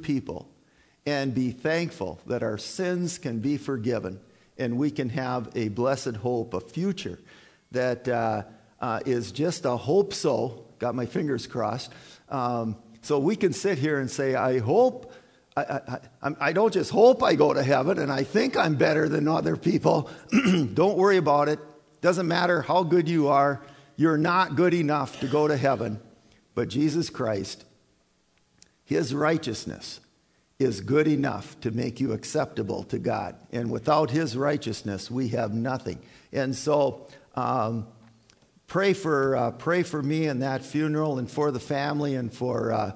people and be thankful that our sins can be forgiven and we can have a blessed hope, a future that is just a hope so. Got my fingers crossed. So we can sit here and say, I hope, I don't just hope I go to heaven and I think I'm better than other people. Don't worry about it. Doesn't matter how good you are. You're not good enough to go to heaven. But Jesus Christ, his righteousness is good enough to make you acceptable to God. And without his righteousness, we have nothing. And so pray for me in that funeral and for the family and for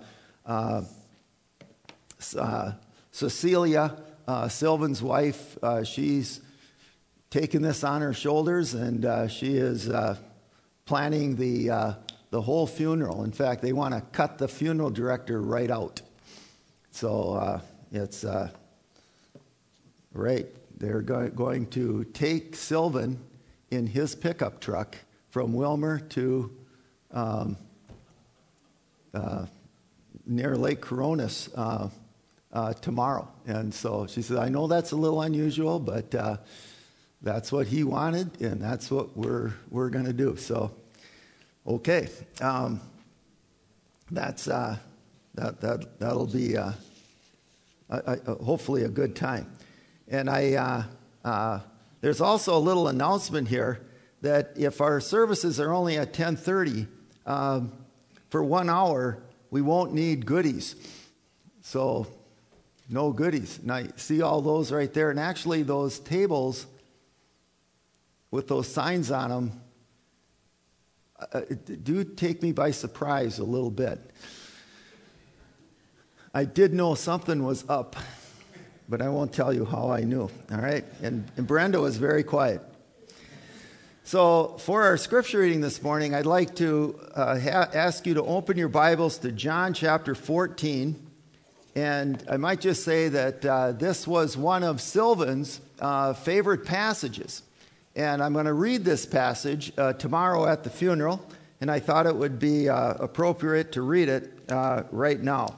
Cecilia, Sylvan's wife. She's taken this on her shoulders, and she is planning the whole funeral. In fact, they want to cut the funeral director right out. So it's right. They're going to take Sylvan in his pickup truck from Wilmer to near Lake Coronis tomorrow. And so she said, I know that's a little unusual, but that's what he wanted, and that's what we're going to do. So, okay, that'll be hopefully a good time. And there's also a little announcement here that if our services are only at 10:30, for 1 hour, we won't need goodies. So, no goodies. Now, you see all those right there. And actually, those tables with those signs on them do take me by surprise a little bit. I did know something was up, but I won't tell you how I knew. All right? And Brenda was very quiet. So for our scripture reading this morning, I'd like to ask you to open your Bibles to John chapter 14. And I might just say that this was one of Sylvan's favorite passages. And I'm going to read this passage tomorrow at the funeral. And I thought it would be appropriate to read it right now.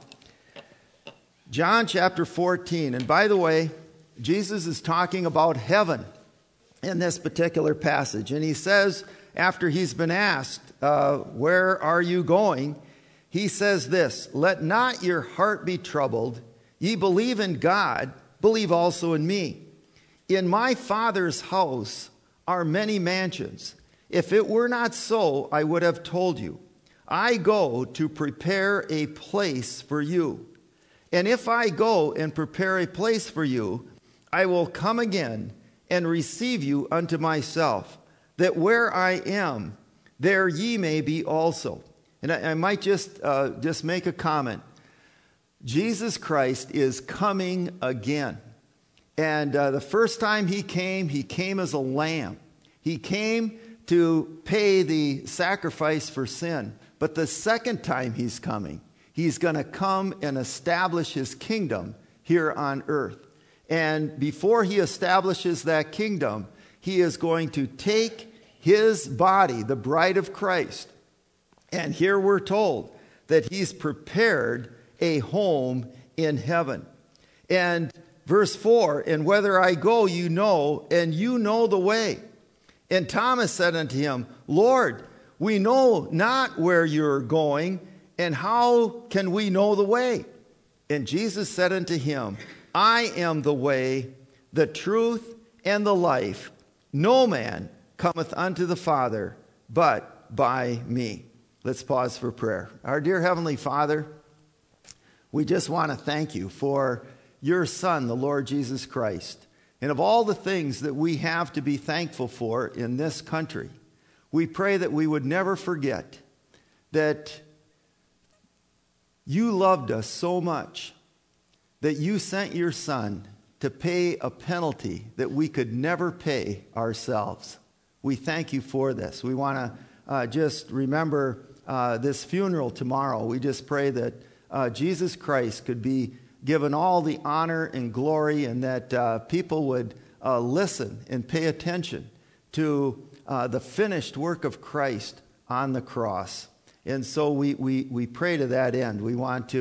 John chapter 14. And by the way, Jesus is talking about heaven in this particular passage. And he says, after he's been asked, where are you going? He says this, let not your heart be troubled. Ye believe in God, believe also in me. In my Father's house are many mansions. If it were not so, I would have told you. I go to prepare a place for you. And if I go and prepare a place for you, I will come again and receive you unto myself, that where I am, there ye may be also. And I might just make a comment. Jesus Christ is coming again. And the first time he came as a lamb. He came to pay the sacrifice for sin. But the second time he's coming, he's going to come and establish his kingdom here on earth. And before he establishes that kingdom, he is going to take his body, the bride of Christ. And here we're told that he's prepared a home in heaven. And verse 4, and whether I go, you know, and you know the way. And Thomas said unto him, Lord, we know not where you're going, and how can we know the way? And Jesus said unto him, I am the way, the truth, and the life. No man cometh unto the Father but by me. Let's pause for prayer. Our dear Heavenly Father, we just want to thank you for your Son, the Lord Jesus Christ. And of all the things that we have to be thankful for in this country, we pray that we would never forget that you loved us so much that you sent your Son to pay a penalty that we could never pay ourselves. We thank you for this. We want to just remember this funeral tomorrow. We just pray that Jesus Christ could be given all the honor and glory, and that people would listen and pay attention to the finished work of Christ on the cross. And so we pray to that end. We want to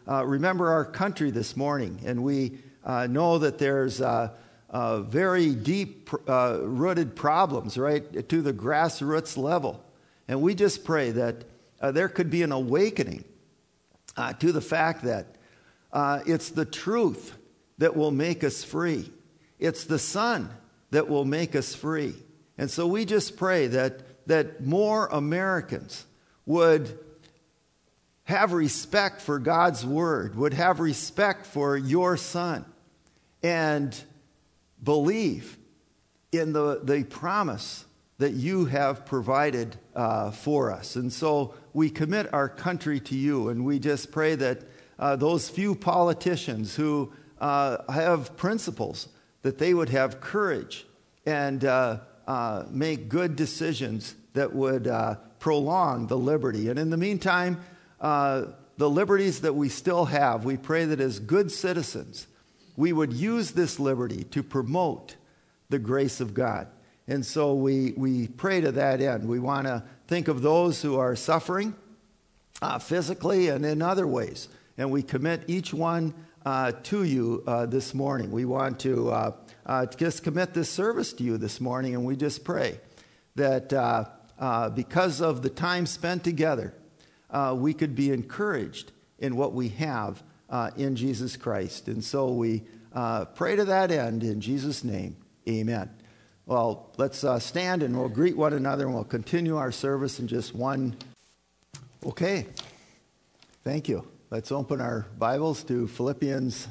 remember our country this morning, and we know that there's very deep rooted problems right to the grassroots level. And we just pray that there could be an awakening to the fact that it's the truth that will make us free. It's the Son that will make us free. And so we just pray that more Americans would have respect for God's Word, would have respect for your Son, and believe in the promise that you have provided for us. And so we commit our country to you, and we just pray that those few politicians who have principles, that they would have courage and make good decisions that would prolong the liberty. And in the meantime, the liberties that we still have, we pray that as good citizens, we would use this liberty to promote the grace of God. And so we pray to that end. We want to think of those who are suffering physically and in other ways. And we commit each one to you this morning. We want to just commit this service to you this morning, and we just pray that because of the time spent together, we could be encouraged in what we have in Jesus Christ. And so we pray to that end in Jesus' name. Amen. Well, let's stand and we'll greet one another, and we'll continue our service in just one. Okay. Thank you. Let's open our Bibles to Philippians.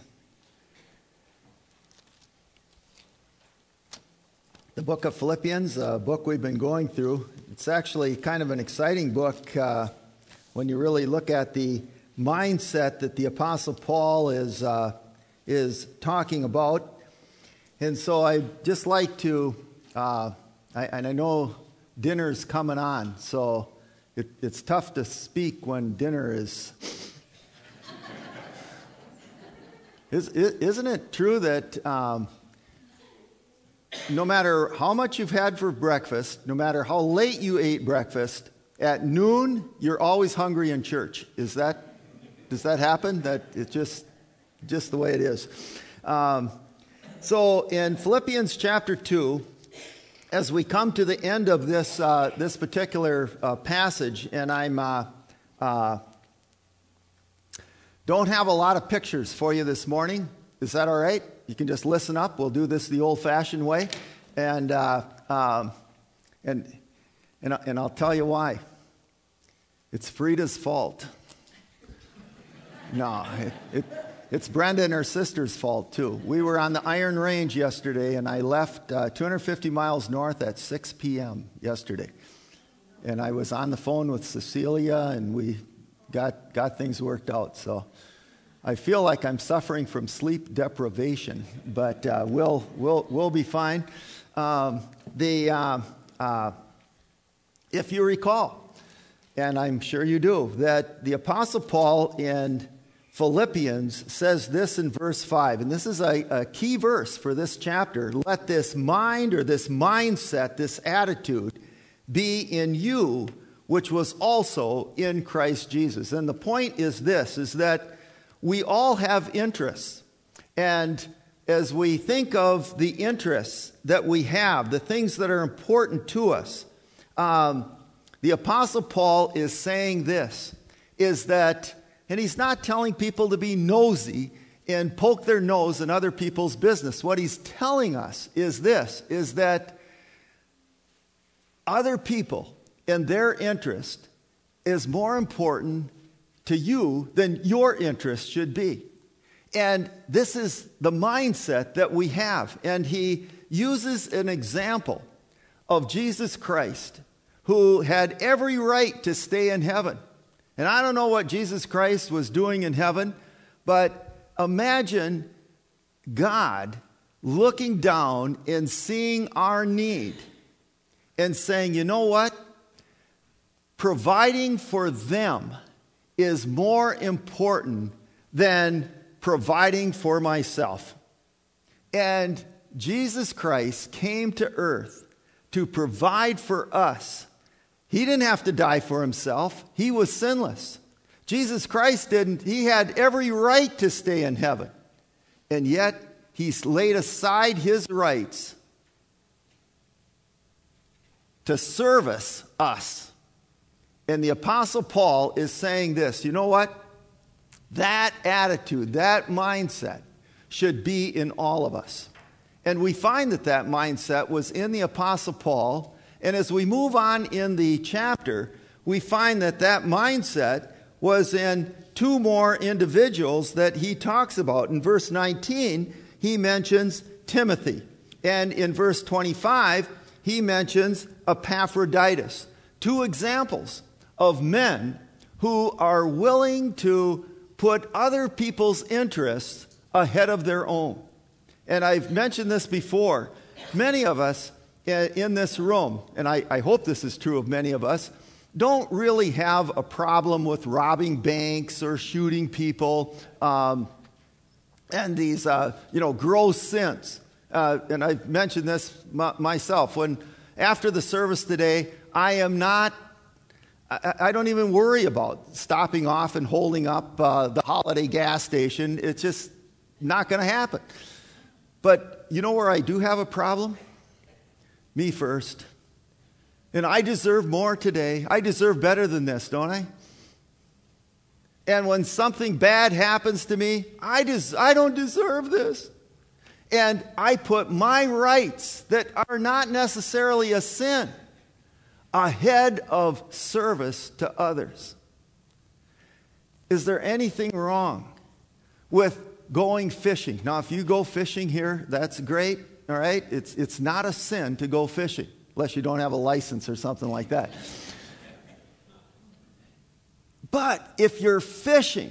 The book of Philippians, a book we've been going through. It's actually kind of an exciting book when you really look at the mindset that the Apostle Paul is talking about. And so I'd just like to, and I know dinner's coming on, so it's tough to speak when dinner is... Isn't it true that no matter how much you've had for breakfast, no matter how late you ate breakfast, at noon you're always hungry in church? Does that happen? That it's just the way it is. So in Philippians chapter 2, as we come to the end of this particular passage, and I'm don't have a lot of pictures for you this morning. Is that all right? You can just listen up. We'll do this the old-fashioned way, and I'll tell you why. It's Frida's fault. No, it's Brenda and her sister's fault too. We were on the Iron Range yesterday, and I left 250 miles north at 6 p.m. yesterday, and I was on the phone with Cecilia, and we got things worked out. So I feel like I'm suffering from sleep deprivation, but we'll be fine. If you recall, and I'm sure you do, that the Apostle Paul in Philippians says this in verse 5, and this is a key verse for this chapter. Let this mind, or this mindset, this attitude be in you, which was also in Christ Jesus. And the point is this, is that we all have interests. And as we think of the interests that we have, the things that are important to us, the Apostle Paul is saying this, is that, and he's not telling people to be nosy and poke their nose in other people's business. What he's telling us is this, is that other people and their interest is more important to you than your interest should be. And this is the mindset that we have. And he uses an example of Jesus Christ, who had every right to stay in heaven. And I don't know what Jesus Christ was doing in heaven, but imagine God looking down and seeing our need and saying, you know what? Providing for them is more important than providing for myself. And Jesus Christ came to earth to provide for us. He didn't have to die for himself. He was sinless. Jesus Christ didn't. He had every right to stay in heaven. And yet, he's laid aside his rights to service us. And the Apostle Paul is saying this, you know what? That attitude, that mindset should be in all of us. And we find that that mindset was in the Apostle Paul. And as we move on in the chapter, we find that that mindset was in two more individuals that he talks about. In verse 19, he mentions Timothy. And in verse 25, he mentions Epaphroditus. Two examples of men who are willing to put other people's interests ahead of their own. And I've mentioned this before. Many of us in this room, and I hope this is true of many of us, don't really have a problem with robbing banks or shooting people and these gross sins. And I've mentioned this myself. When after the service today, I don't even worry about stopping off and holding up the Holiday gas station. It's just not going to happen. But you know where I do have a problem? Me first. And I deserve more today. I deserve better than this, don't I? And when something bad happens to me, I don't deserve this. And I put my rights that are not necessarily a sin ahead of service to others. Is there anything wrong with going fishing? Now, if you go fishing here, that's great, all right? It's not a sin to go fishing, unless you don't have a license or something like that. But if your fishing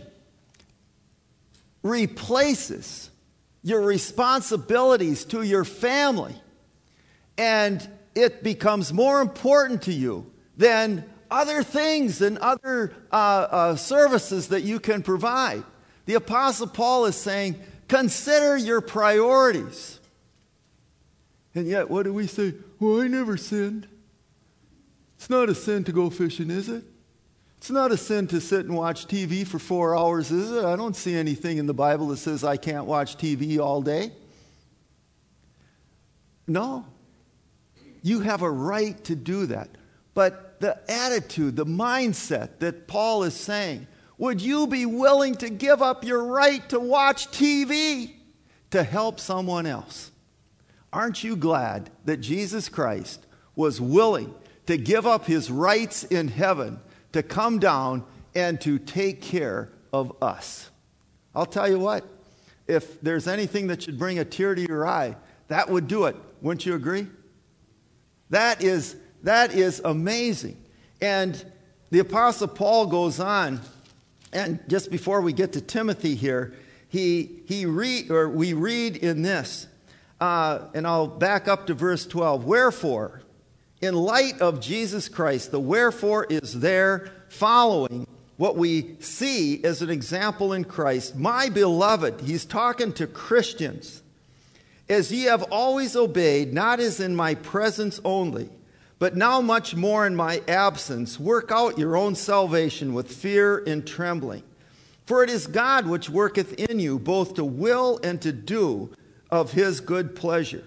replaces your responsibilities to your family, and it becomes more important to you than other things and other services that you can provide, the Apostle Paul is saying, consider your priorities. And yet, what do we say? Well, I never sinned. It's not a sin to go fishing, is it? It's not a sin to sit and watch TV for 4 hours, is it? I don't see anything in the Bible that says I can't watch TV all day. No. You have a right to do that. But the attitude, the mindset that Paul is saying, would you be willing to give up your right to watch TV to help someone else? Aren't you glad that Jesus Christ was willing to give up his rights in heaven to come down and to take care of us? I'll tell you what, if there's anything that should bring a tear to your eye, that would do it. Wouldn't you agree? That is amazing. And the Apostle Paul goes on, and just before we get to Timothy here, we read in this, and I'll back up to verse 12. Wherefore, in light of Jesus Christ, the wherefore is there following what we see as an example in Christ. My beloved, he's talking to Christians, as ye have always obeyed, not as in my presence only, but now much more in my absence, work out your own salvation with fear and trembling. For it is God which worketh in you both to will and to do of his good pleasure.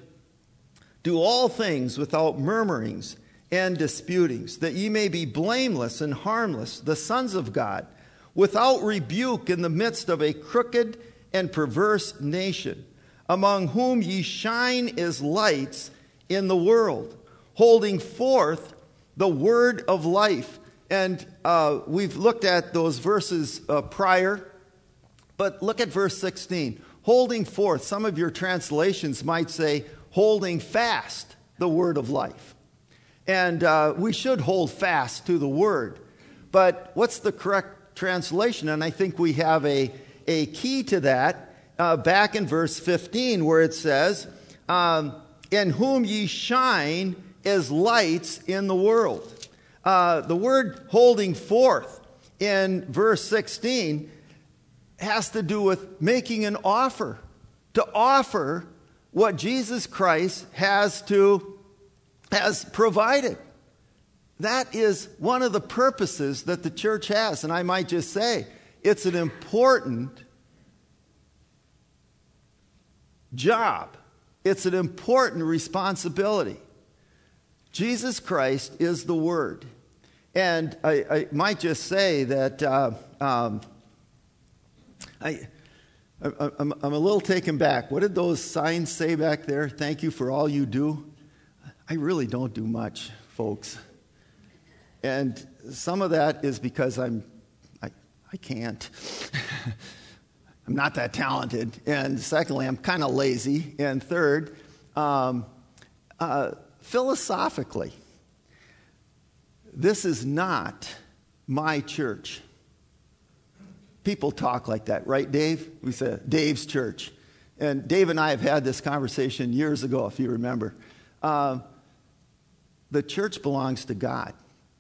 Do all things without murmurings and disputings, that ye may be blameless and harmless, the sons of God, without rebuke in the midst of a crooked and perverse nation, among whom ye shine as lights in the world, holding forth the word of life. And we've looked at those verses prior, but look at verse 16. Holding forth, some of your translations might say, holding fast the word of life. And we should hold fast to the word. But what's the correct translation? And I think we have a key to that back in verse 15, where it says, in whom ye shine as lights in the world. The word holding forth in verse 16 has to do with making an offer, to offer what Jesus Christ has provided. That is one of the purposes that the church has. And I might just say, it's an important job. It's an important responsibility. Jesus Christ is the Word. And I might just say that I'm a little taken back. What did those signs say back there? Thank you for all you do. I really don't do much, folks. And some of that is because I can't. I'm not that talented. And secondly, I'm kind of lazy. And third, philosophically, this is not my church. People talk like that, right, Dave? We say, Dave's church. And Dave and I have had this conversation years ago, if you remember. The church belongs to God.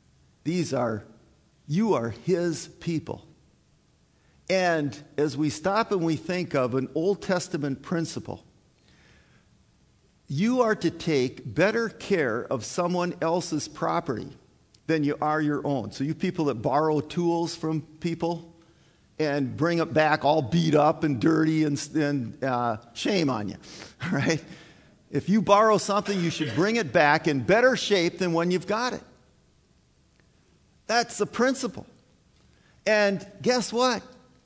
You are His people. And as we stop and we think of an Old Testament principle, you are to take better care of someone else's property than you are your own. So you people that borrow tools from people and bring it back all beat up and dirty and shame on you, right? If you borrow something, you should bring it back in better shape than when you've got it. That's the principle. And guess what?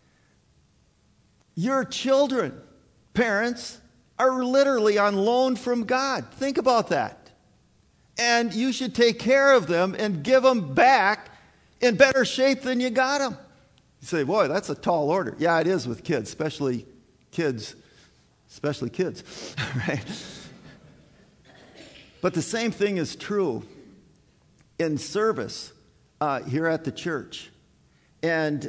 Your children, parents, are literally on loan from God. Think about that. And you should take care of them and give them back in better shape than you got them. You say, boy, that's a tall order. Yeah, it is with kids, especially kids, right? But the same thing is true in service here at the church. And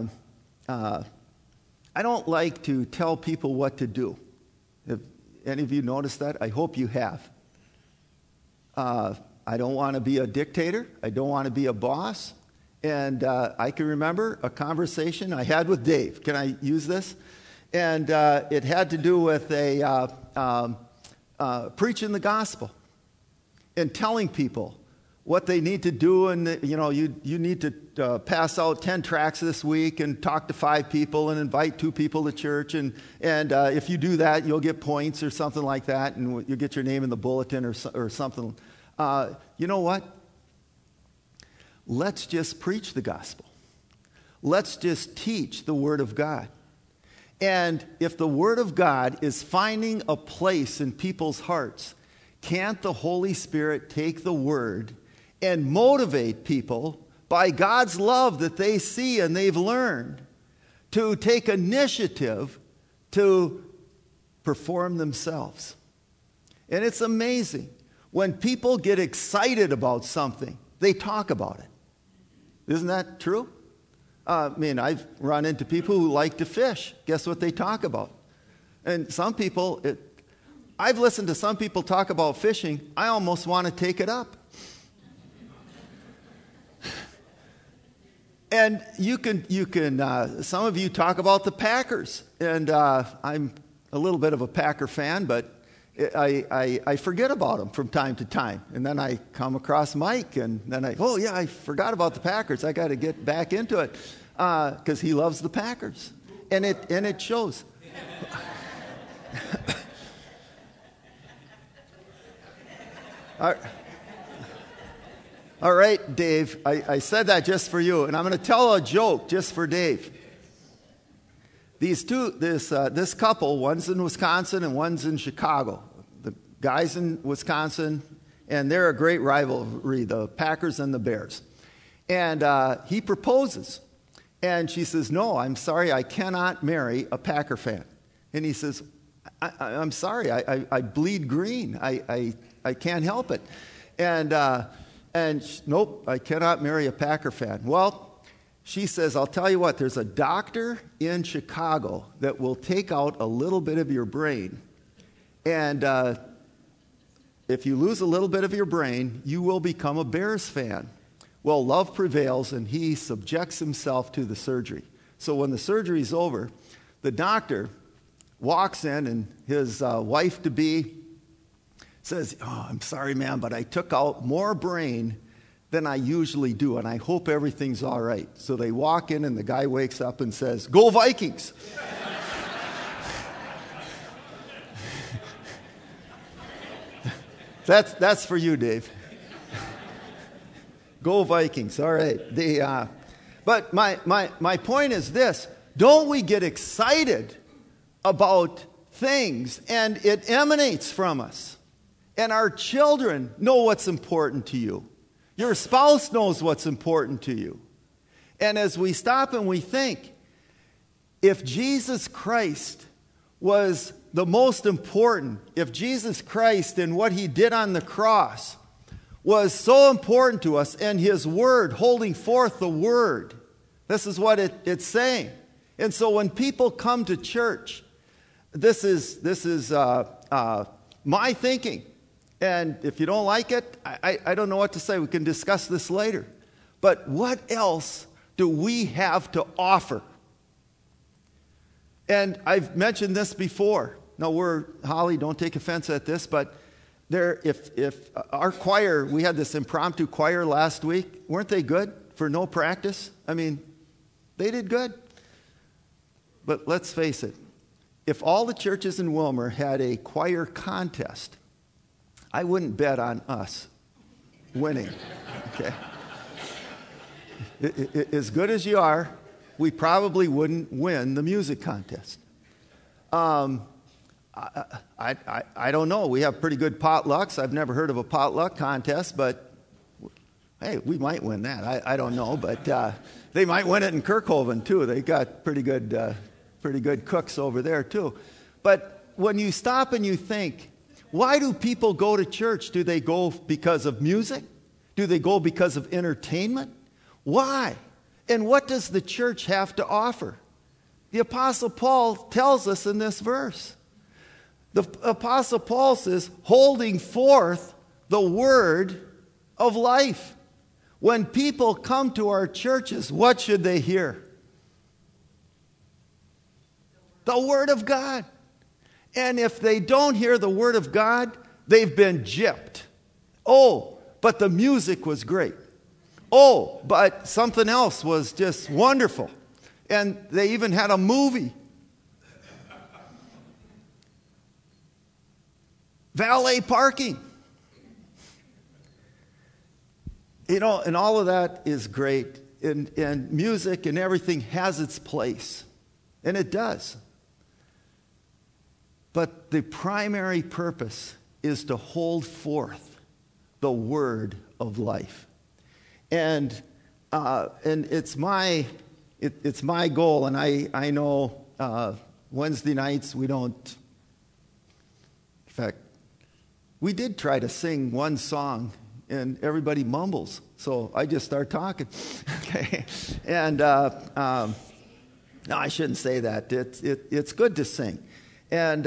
I don't like to tell people what to do. Have any of you noticed that? I hope you have. I don't want to be a dictator. I don't want to be a boss. And I can remember a conversation I had with Dave. Can I use this? And it had to do with preaching the gospel and telling people what they need to do. And, you need to pass out 10 tracts this week and talk to 5 people and invite 2 people to church. And if you do that, you'll get points or something like that. And you'll get your name in the bulletin or something. You know what? Let's just preach the gospel. Let's just teach the Word of God. And if the Word of God is finding a place in people's hearts, can't the Holy Spirit take the Word and motivate people by God's love that they see and they've learned to take initiative to perform themselves? And it's amazing. When people get excited about something, they talk about it. Isn't that true? I've run into people who like to fish. Guess what they talk about? And some people, I've listened to some people talk about fishing. I almost want to take it up. And you can. Some of you talk about the Packers, and I'm a little bit of a Packer fan, but I forget about them from time to time. And then I come across Mike, and then I forgot about the Packers. I got to get back into it because he loves the Packers, and it shows. All right, Dave, I said that just for you, and I'm going to tell a joke just for Dave. This couple, one's in Wisconsin and one's in Chicago. The guy's in Wisconsin, and they're a great rivalry, the Packers and the Bears. And he proposes, and she says, "No, I'm sorry, I cannot marry a Packer fan." And he says, I'm sorry, I bleed green. I can't help it. Nope, I cannot marry a Packer fan. Well, she says, I'll tell you what, there's a doctor in Chicago that will take out a little bit of your brain. And if you lose a little bit of your brain, you will become a Bears fan. Well, love prevails, and he subjects himself to the surgery. So when the surgery's over, the doctor walks in, and his wife-to-be says, "Oh, I'm sorry, ma'am, but I took out more brain than I usually do, and I hope everything's all right. So they walk in, and the guy wakes up and says, "Go Vikings!" That's for you, Dave. Go Vikings! All right. But my point is this: don't we get excited about things, and it emanates from us, and our children know what's important to you. Your spouse knows what's important to you. And as we stop and we think, if Jesus Christ was the most important, if Jesus Christ and what he did on the cross was so important to us, and his word, holding forth the word, this is what it's saying. And so when people come to church, this is my thinking. And if you don't like it, I don't know what to say. We can discuss this later. But what else do we have to offer? And I've mentioned this before. Now, Holly, don't take offense at this, but if our choir, we had this impromptu choir last week. Weren't they good for no practice? I mean, they did good. But let's face it. If all the churches in Wilmer had a choir contest, I wouldn't bet on us winning. Okay? As good as you are, we probably wouldn't win the music contest. I don't know. We have pretty good potlucks. I've never heard of a potluck contest, but hey, we might win that. I don't know, but they might win it in Kirkhoven too. They got pretty good cooks over there too. But when you stop and you think, why do people go to church? Do they go because of music? Do they go because of entertainment? Why? And what does the church have to offer? The Apostle Paul tells us in this verse. The Apostle Paul says, holding forth the word of life. When people come to our churches, what should they hear? The Word of God. And if they don't hear the Word of God, they've been gypped. Oh, but the music was great. Oh, but something else was just wonderful. And they even had a movie. Valet parking. You know, and all of that is great. And music and everything has its place. And it does. But the primary purpose is to hold forth the word of life. And it's my goal, and I know Wednesday nights we don't. In fact, we did try to sing one song, and everybody mumbles, so I just start talking. Okay, and no, I shouldn't say that. It's good to sing, and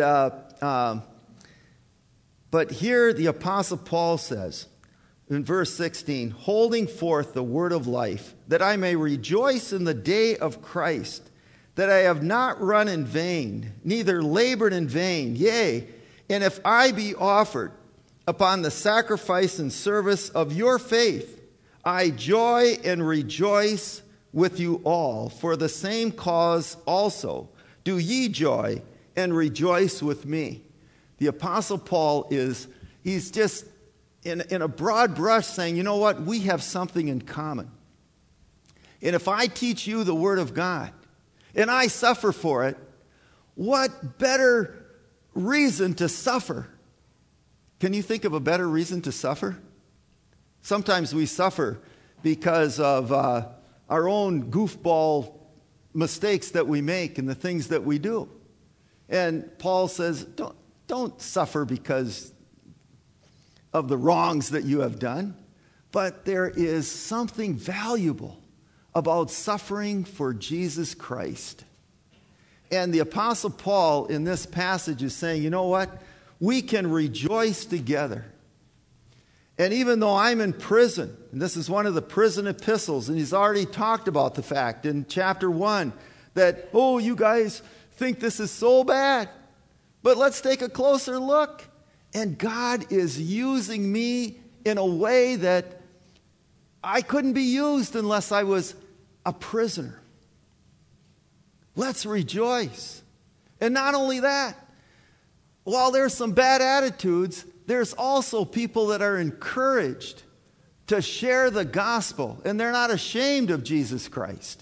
but here the Apostle Paul says, in verse 16, holding forth the word of life, that I may rejoice in the day of Christ, that I have not run in vain, neither labored in vain. Yea, and if I be offered upon the sacrifice and service of your faith, I joy and rejoice with you all. For the same cause also do ye joy and rejoice with me. The Apostle Paul he's just in a broad brush saying, you know what, we have something in common. And if I teach you the Word of God, and I suffer for it, what better reason to suffer? Can you think of a better reason to suffer? Sometimes we suffer because of our own goofball mistakes that we make and the things that we do. And Paul says, don't suffer because of the wrongs that you have done, but there is something valuable about suffering for Jesus Christ. And the Apostle Paul in this passage is saying, you know what? We can rejoice together. And even though I'm in prison, and this is one of the prison epistles, and he's already talked about the fact in chapter 1 that, oh, you guys think this is so bad, but let's take a closer look. And God is using me in a way that I couldn't be used unless I was a prisoner. Let's rejoice. And not only that, while there's some bad attitudes, there's also people that are encouraged to share the gospel, and they're not ashamed of Jesus Christ.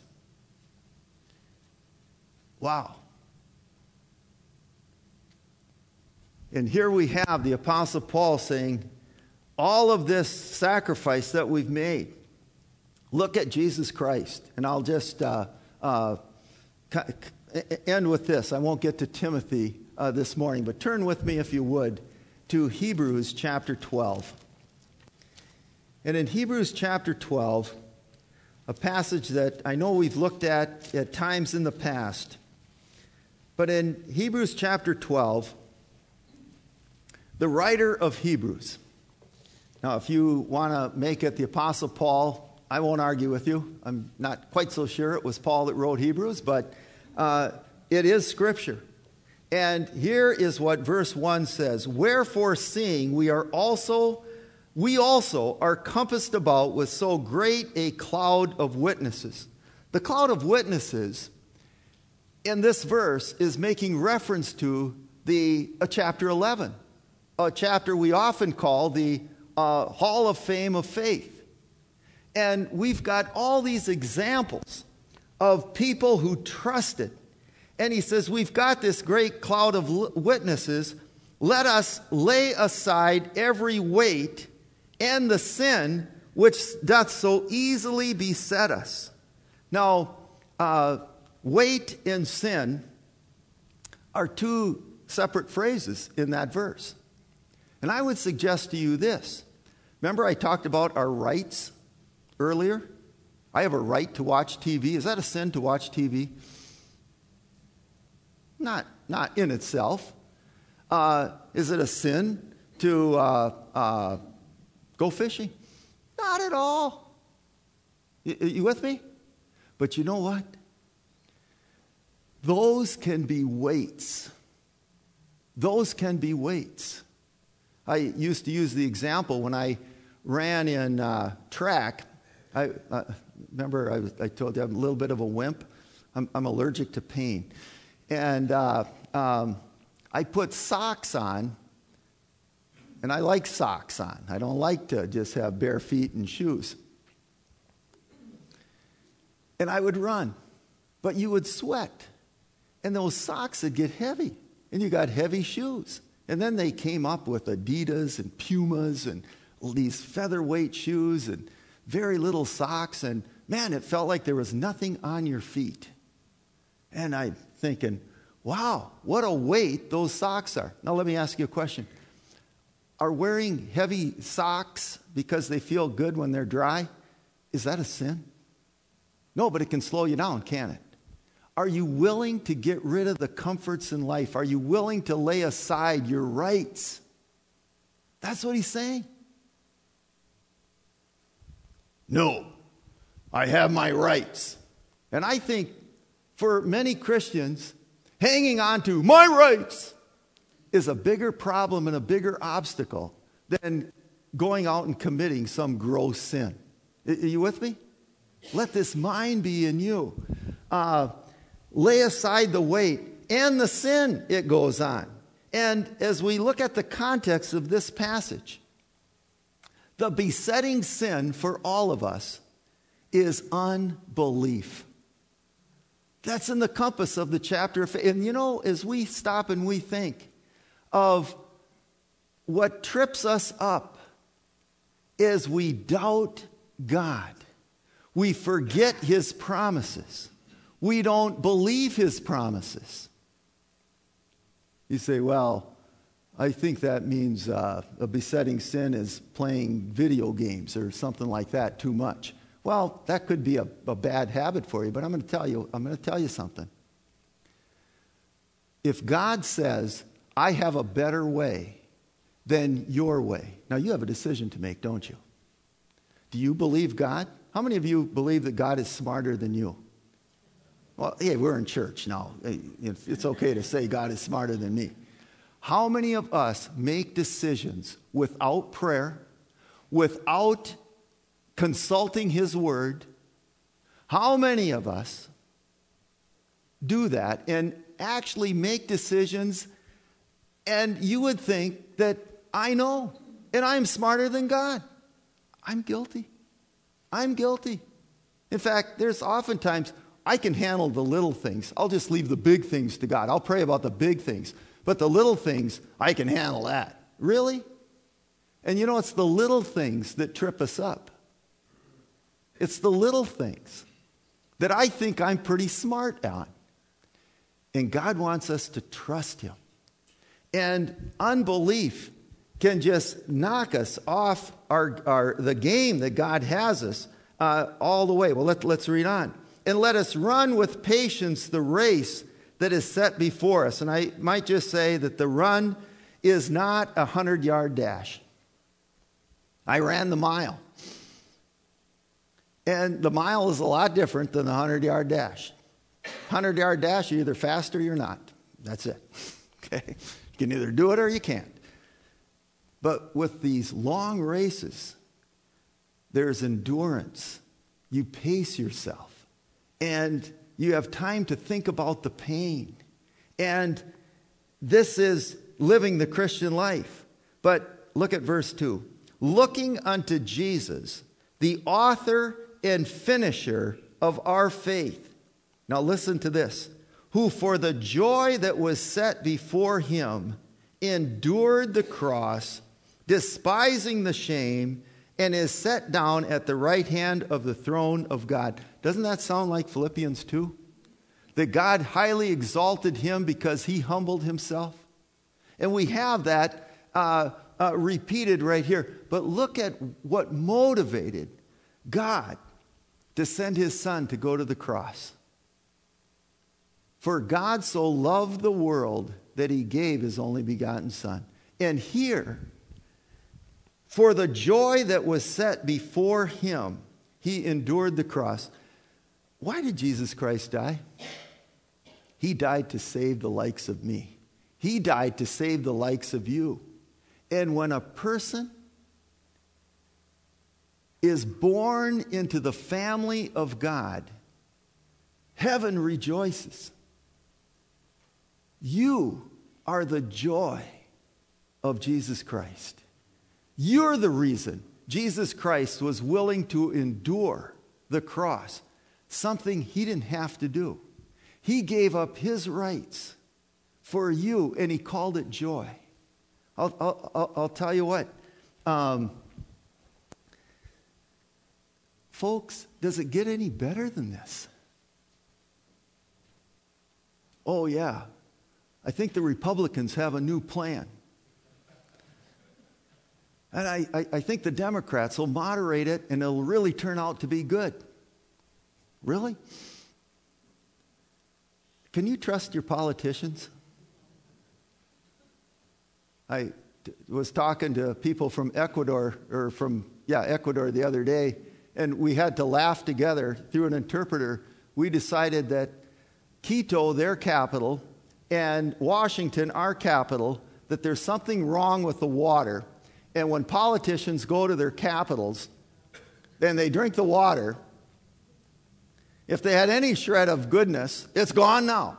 Wow. And here we have the Apostle Paul saying, all of this sacrifice that we've made, look at Jesus Christ. And I'll just end with this. I won't get to Timothy this morning, but turn with me, if you would, to Hebrews chapter 12. And in Hebrews chapter 12, a passage that I know we've looked at times in the past, but in Hebrews chapter 12, the writer of Hebrews. Now, if you want to make it the Apostle Paul, I won't argue with you. I'm not quite so sure it was Paul that wrote Hebrews, but it is Scripture. And here is what verse 1 says. Wherefore, seeing we also are compassed about with so great a cloud of witnesses. The cloud of witnesses in this verse is making reference to chapter 11, a chapter we often call the Hall of Fame of Faith. And we've got all these examples of people who trusted. And he says, we've got this great cloud of witnesses. Let us lay aside every weight and the sin which doth so easily beset us. Now, weight and sin are two separate phrases in that verse. And I would suggest to you this. Remember I talked about our rights earlier? I have a right to watch TV. Is that a sin to watch TV? Not in itself. Is it a sin to go fishing? Not at all. You with me? But you know what? Those can be weights. Those can be weights. I used to use the example when I ran in track. Remember I told you I'm a little bit of a wimp. I'm allergic to pain. And I put socks on, and I like socks on. I don't like to just have bare feet and shoes. And I would run, but you would sweat, and those socks would get heavy, and you got heavy shoes. And then they came up with Adidas and Pumas and these featherweight shoes and very little socks, and man, it felt like there was nothing on your feet. And I'm thinking, wow, what a weight those socks are. Now let me ask you a question. Are wearing heavy socks because they feel good when they're dry, is that a sin? No, but it can slow you down, can't it? Are you willing to get rid of the comforts in life? Are you willing to lay aside your rights? That's what he's saying. No, I have my rights. And I think for many Christians, hanging on to my rights is a bigger problem and a bigger obstacle than going out and committing some gross sin. Are you with me? Let this mind be in you. Lay aside the weight and the sin, it goes on. And as we look at the context of this passage, the besetting sin for all of us is unbelief. That's in the compass of the chapter. And you know, as we stop and we think of what trips us up is we doubt God. We forget His promises. We don't believe His promises. You say, well, I think that means a besetting sin is playing video games or something like that too much. Well, that could be a bad habit for you, but I'm going to tell you something. If God says, I have a better way than your way. Now, you have a decision to make, don't you? Do you believe God? How many of you believe that God is smarter than you? Well, hey, we're in church now. It's okay to say God is smarter than me. How many of us make decisions without prayer, without consulting His Word? How many of us do that and actually make decisions, and you would think that I know and I'm smarter than God? I'm guilty. I'm guilty. In fact, there's oftentimes I can handle the little things. I'll just leave the big things to God. I'll pray about the big things. But the little things, I can handle that. Really? And you know, it's the little things that trip us up. It's the little things that I think I'm pretty smart on. And God wants us to trust Him. And unbelief can just knock us off the game that God has us all the way. Well, let's read on. And let us run with patience the race that is set before us. And I might just say that the run is not a 100-yard dash. I ran the mile. And the mile is a lot different than the 100-yard dash. 100-yard dash, you're either fast or you're not. That's it. Okay? You can either do it or you can't. But with these long races, there's endurance. You pace yourself. And you have time to think about the pain. And this is living the Christian life. But look at verse 2. Looking unto Jesus, the author and finisher of our faith. Now listen to this. Who for the joy that was set before Him endured the cross, despising the shame, and is set down at the right hand of the throne of God. Doesn't that sound like Philippians 2? That God highly exalted Him because He humbled Himself. And we have that repeated right here. But look at what motivated God to send His Son to go to the cross. For God so loved the world that He gave His only begotten Son. And here, for the joy that was set before Him, He endured the cross. Why did Jesus Christ die? He died to save the likes of me. He died to save the likes of you. And when a person is born into the family of God, heaven rejoices. You are the joy of Jesus Christ. You're the reason Jesus Christ was willing to endure the cross, something He didn't have to do. He gave up His rights for you, and He called it joy. I'll tell you what. Folks, does it get any better than this? Oh, yeah. I think the Republicans have a new plan. And I think the Democrats will moderate it, and it'll really turn out to be good. Really? Can you trust your politicians? I was talking to people from Ecuador the other day, and we had to laugh together through an interpreter. We decided that Quito, their capital, and Washington, our capital, that there's something wrong with the water. And when politicians go to their capitals and they drink the water, if they had any shred of goodness, it's gone now.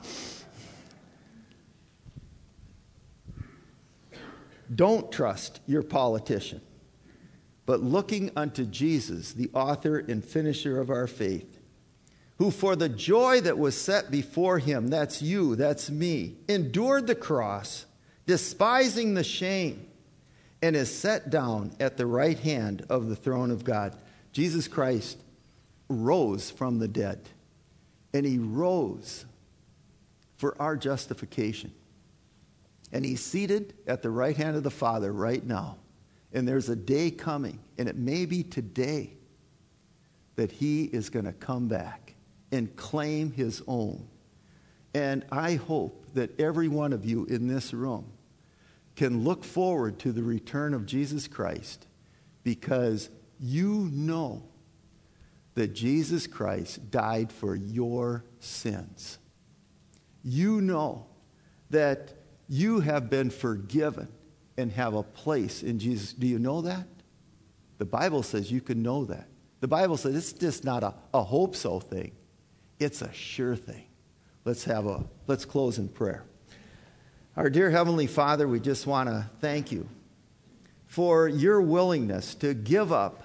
Don't trust your politician, but looking unto Jesus, the author and finisher of our faith, who for the joy that was set before Him, that's you, that's me, endured the cross, despising the shame, and is set down at the right hand of the throne of God. Jesus Christ rose from the dead, and He rose for our justification. And He's seated at the right hand of the Father right now. And there's a day coming, and it may be today, that He is going to come back and claim His own. And I hope that every one of you in this room can look forward to the return of Jesus Christ, because you know that Jesus Christ died for your sins. You know that you have been forgiven and have a place in Jesus. Do you know that? The Bible says you can know that. The Bible says it's just not a hope-so thing. It's a sure thing. Let's close in prayer. Our dear Heavenly Father, we just want to thank you for your willingness to give up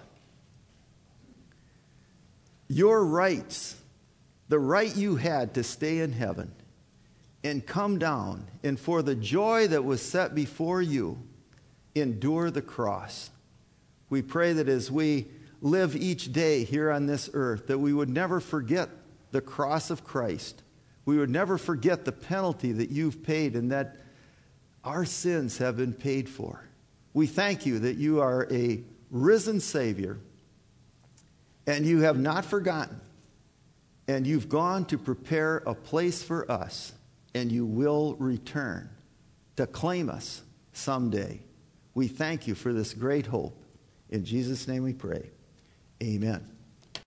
your rights, the right you had to stay in heaven, and come down, and for the joy that was set before you, endure the cross. We pray that as we live each day here on this earth, that we would never forget the cross of Christ. We would never forget the penalty that you've paid and that our sins have been paid for. We thank you that you are a risen Savior and you have not forgotten, and you've gone to prepare a place for us, and you will return to claim us someday. We thank you for this great hope. In Jesus' name we pray. Amen.